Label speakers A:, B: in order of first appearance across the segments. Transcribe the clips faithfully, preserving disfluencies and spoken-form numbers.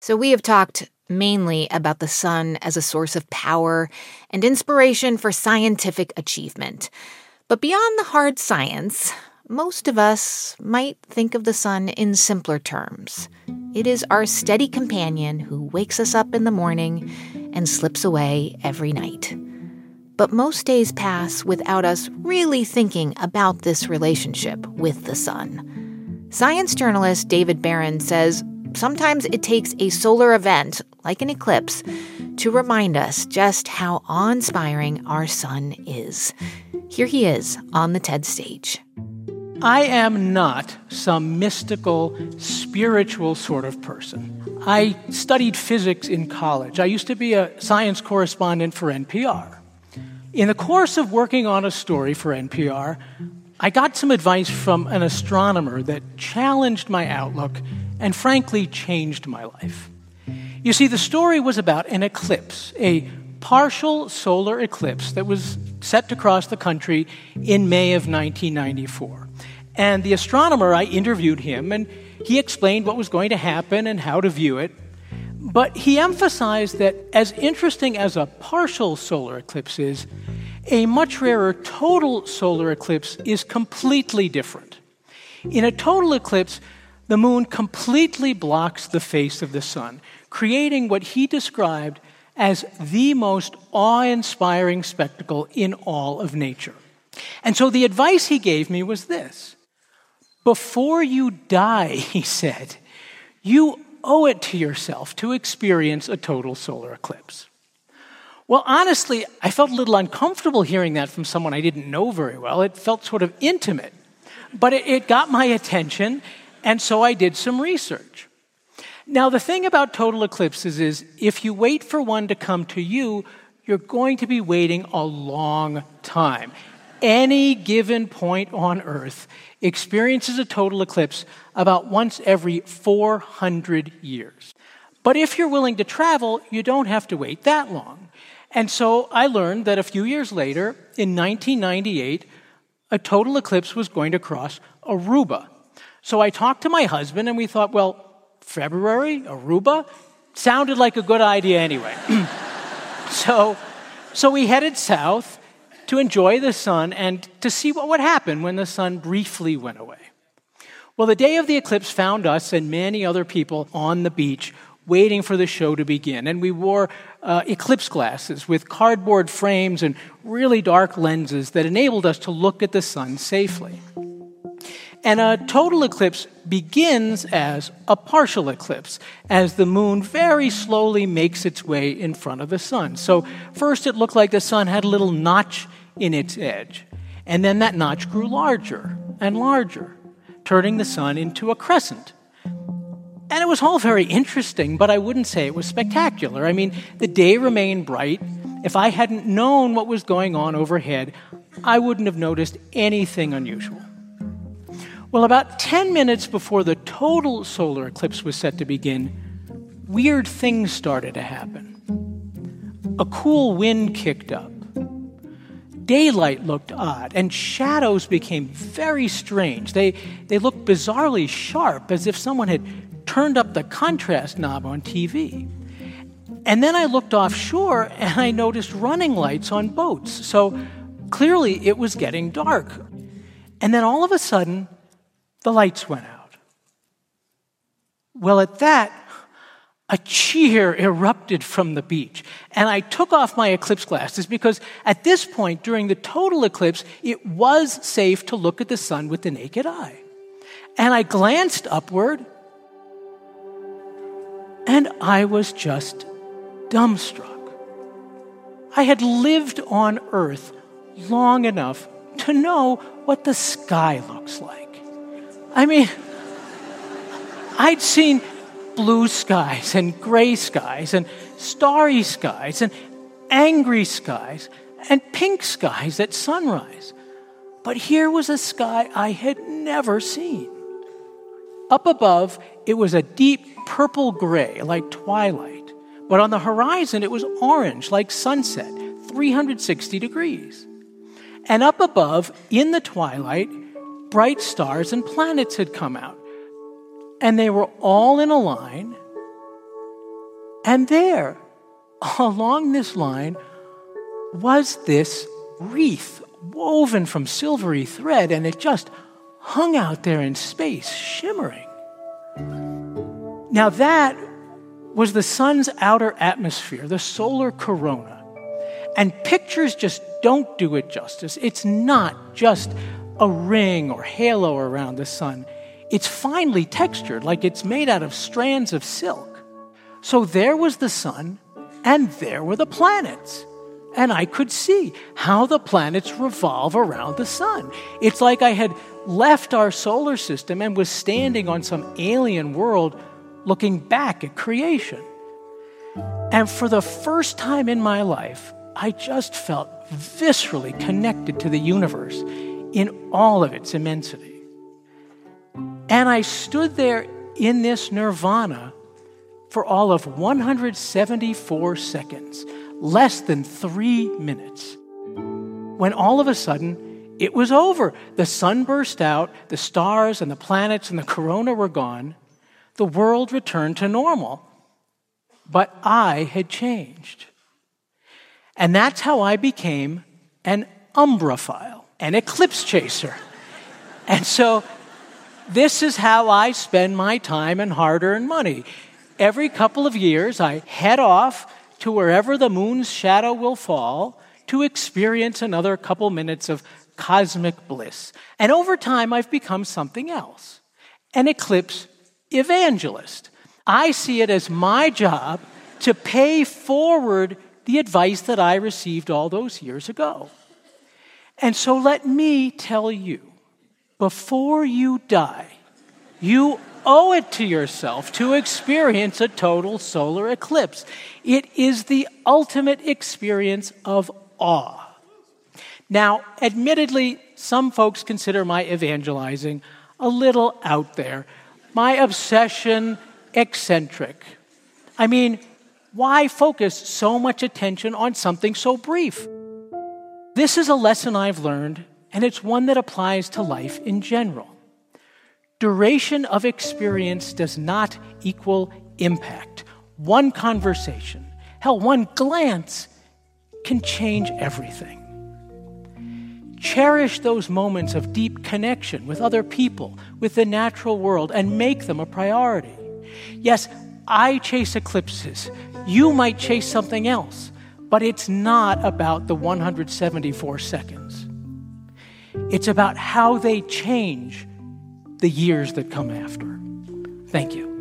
A: So we have talked mainly about the sun as a source of power and inspiration for scientific achievement. But beyond the hard science, most of us might think of the sun in simpler terms. It is our steady companion who wakes us up in the morning and slips away every night. But most days pass without us really thinking about this relationship with the sun. Science journalist David Barron says sometimes it takes a solar event, like an eclipse, to remind us just how awe-inspiring our sun is. Here he is on the TED stage.
B: I am not some mystical, spiritual sort of person. I studied physics in college. I used to be a science correspondent for N P R. In the course of working on a story for N P R, I got some advice from an astronomer that challenged my outlook and frankly changed my life. You see, the story was about an eclipse, a partial solar eclipse that was set to cross the country in May of nineteen ninety-four. And the astronomer, I interviewed him, and he explained what was going to happen and how to view it. But he emphasized that as interesting as a partial solar eclipse is, a much rarer total solar eclipse is completely different. In a total eclipse, the moon completely blocks the face of the sun, creating what he described as the most awe-inspiring spectacle in all of nature. And so the advice he gave me was this. Before you die, he said, you owe it to yourself to experience a total solar eclipse. Well, honestly, I felt a little uncomfortable hearing that from someone I didn't know very well. It felt sort of intimate. But it, it got my attention, and so I did some research. Now, the thing about total eclipses is if you wait for one to come to you, you're going to be waiting a long time. Any given point on Earth experiences a total eclipse about once every four hundred years. But if you're willing to travel, you don't have to wait that long. And so I learned that a few years later, in nineteen ninety-eight, a total eclipse was going to cross Aruba. So I talked to my husband, and we thought, well, February, Aruba? Sounded like a good idea anyway. so, so we headed south to enjoy the sun and to see what would happen when the sun briefly went away. Well, the day of the eclipse found us and many other people on the beach waiting for the show to begin. And we wore uh, eclipse glasses with cardboard frames and really dark lenses that enabled us to look at the sun safely. And a total eclipse begins as a partial eclipse, as the moon very slowly makes its way in front of the sun. So first it looked like the sun had a little notch in its edge, and then that notch grew larger and larger, turning the sun into a crescent. And it was all very interesting, but I wouldn't say it was spectacular. I mean, the day remained bright. If I hadn't known what was going on overhead, I wouldn't have noticed anything unusual. Well, about ten minutes before the total solar eclipse was set to begin, weird things started to happen. A cool wind kicked up. Daylight looked odd, and shadows became very strange. They, they looked bizarrely sharp, as if someone had turned up the contrast knob on T V. And then I looked offshore, and I noticed running lights on boats. So clearly it was getting dark. And then all of a sudden, the lights went out. Well, at that, a cheer erupted from the beach. And I took off my eclipse glasses because at this point, during the total eclipse, it was safe to look at the sun with the naked eye. And I glanced upward, and I was just dumbstruck. I had lived on Earth long enough to know what the sky looks like. I mean, I'd seen blue skies and gray skies and starry skies and angry skies and pink skies at sunrise. But here was a sky I had never seen. Up above, it was a deep purple gray like twilight. But on the horizon, it was orange like sunset, three hundred sixty degrees. And up above, in the twilight, bright stars and planets had come out. And they were all in a line, And there, along this line, was this wreath woven from silvery thread, and it just hung out there in space, shimmering. Now that was the sun's outer atmosphere, the solar corona. And pictures just don't do it justice. It's not just a ring or halo around the sun. It's finely textured, like it's made out of strands of silk. So there was the sun, and there were the planets. And I could see how the planets revolve around the sun. It's like I had left our solar system and was standing on some alien world looking back at creation. And for the first time in my life, I just felt viscerally connected to the universe in all of its immensity. And I stood there in this nirvana for all of one hundred seventy-four seconds, less than three minutes, when all of a sudden it was over. The sun burst out, the stars and the planets and the corona were gone. The world returned to normal. But I had changed. And that's how I became an umbraphile, an eclipse chaser. And so this is how I spend my time and hard-earned money. Every couple of years, I head off to wherever the moon's shadow will fall to experience another couple minutes of cosmic bliss. And over time, I've become something else, an eclipse evangelist. I see it as my job to pay forward the advice that I received all those years ago. And so let me tell you, before you die, you owe it to yourself to experience a total solar eclipse. It is the ultimate experience of awe. Now, admittedly, some folks consider my evangelizing a little out there, my obsession eccentric. I mean, why focus so much attention on something so brief? This is a lesson I've learned, and it's one that applies to life in general. Duration of experience does not equal impact. One conversation, hell, one glance can change everything. Cherish those moments of deep connection with other people, with the natural world, and make them a priority. Yes, I chase eclipses. You might chase something else, but it's not about the one hundred seventy-four seconds. It's about how they change the years that come after. Thank you.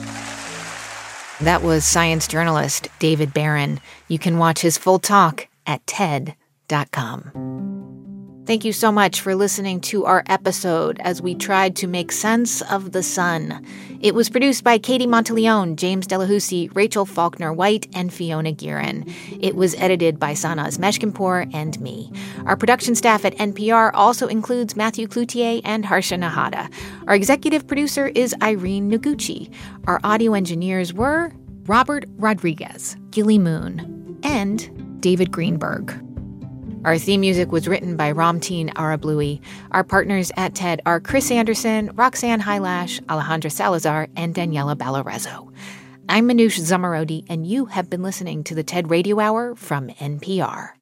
A: That was science journalist David Barron. You can watch his full talk at T E D dot com. Thank you so much for listening to our episode as we tried to make sense of the sun. It was produced by Katie Monteleone, James Delahousie, Rachel Faulkner-White, and Fiona Guerin. It was edited by Sanaz Meshkinpour and me. Our production staff at N P R also includes Matthew Cloutier and Harsha Nahata. Our executive producer is Irene Noguchi. Our audio engineers were Robert Rodriguez, Gilly Moon, and David Greenberg. Our theme music was written by Ramteen Arablouei. Our partners at T E D are Chris Anderson, Roxanne Hylash, Alejandra Salazar, and Daniela Ballarezo. I'm Manoush Zomorodi, and you have been listening to the T E D Radio Hour from N P R.